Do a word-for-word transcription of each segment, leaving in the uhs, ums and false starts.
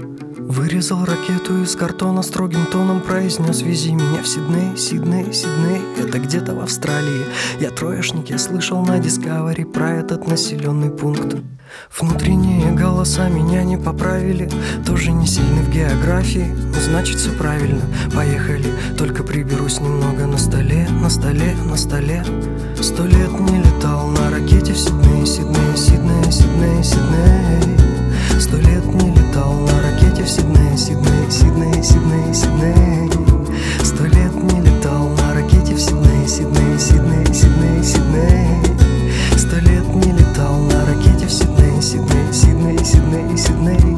Вырезал ракету из картона, строгим тоном произнес: вези меня в Сидней, Сидней, Сидней. Это где-то в Австралии. Я троечник, я слышал на Discovery про этот населенный пункт. Внутренние голоса меня не поправили, тоже не сильный в географии, но значит все правильно. Поехали, только приберусь немного на столе, на столе, на столе. Сто лет не летал на ракете в Сидней, Сидней, Сидней, Сидней, Сидней. Сто лет не летал на ракете в Сидней, Сидней, Сидней, Сидней, Сидней. Сто лет не летал на ракете в Сидней, Сидней, Сидней, Сидней, Сидней. Сто лет не летал на ракете в Сидней, Сидней, Сидней, Сидней, Сидней.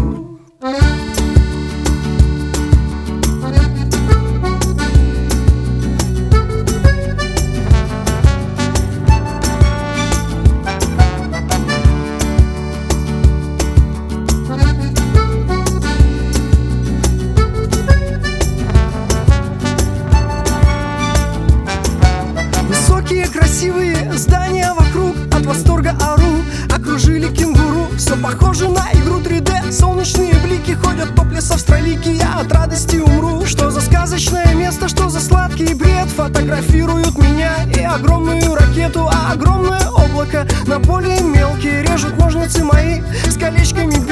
Высокие красивые здания вокруг, от восторга ору. Окружили кенгуру, все похоже на игру три дэ. Солнечные блики ходят топлес австралийки, я от радости умру. Что за сказочное место, что за сладкий бред. Фотографируют меня и огромную ракету, а огромное облако на более мелкие режут ножницы мои с колечками